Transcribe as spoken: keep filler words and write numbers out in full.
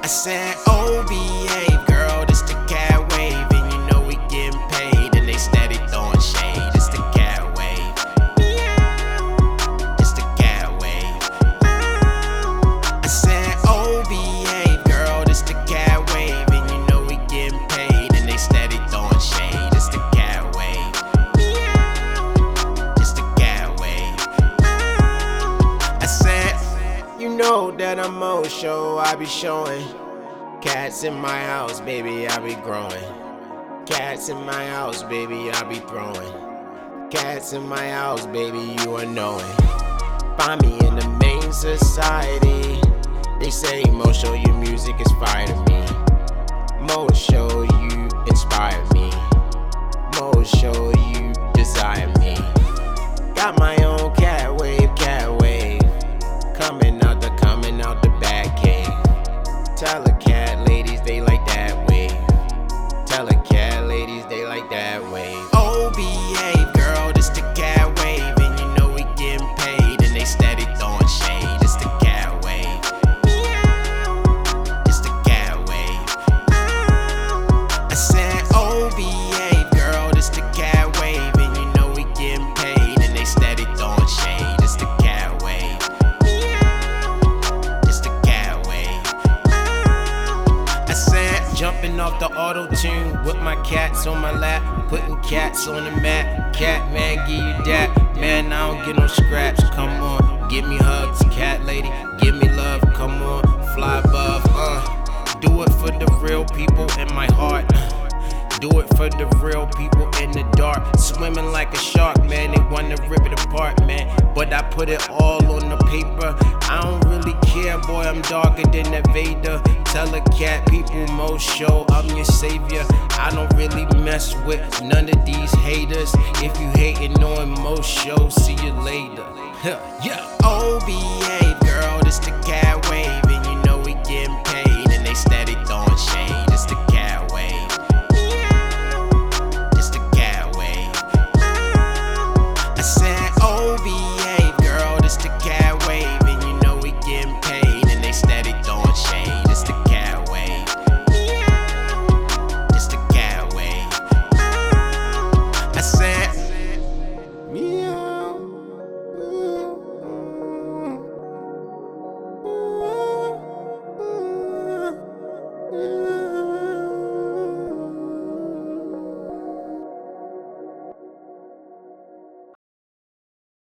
I said, oh, behave, girl, this the cat wave. And you know we getting paid, and they steady throwing shade. It's the cat wave. It's the cat wave. I said, oh, behave, girl, this the cat wave. And you know we getting paid, and they steady throwing shade. It's the cat wave. It's the cat wave. I said, you know that I'm on show, I be showing. Cats in my house, baby, I be growing. Cats in my house, baby, I be throwing. Cats in my house, baby, you are knowing. Find me in the main society. They say, Mo, show your music is fire to me. Mo, show you inspire me. Mo, show you desire me. Got my own cat wave, cat wave. Coming out the, coming out the back cave. Tell the cat ladies they like that wave. Tell the cat ladies they like that wave. Oh, behave, girl, this the cat wave. And you know we getting paid, and they steady throwing shade. It's the cat wave. It's the cat wave. I said, oh, behave, girl, this the cat wave. And you know we getting paid, and they steady throwing shade. It's the cat wave. Jumping off the auto-tune with my cats on my lap, putting cats on the mat. Cat man, give you that. Man, I don't get no scraps. Come on, give me hugs, cat lady. Give me love, come on, fly above. Uh, do it for the real people in my heart. Do it for the real people in the dark. Swimming like a shark, man, they wanna rip it apart, man. But I put it all on the paper. I don't really care, boy, I'm darker than that Vader. Tell the cat people, Mo show, I'm your savior. I don't really mess with none of these haters. If you hating on Mo show, see you later.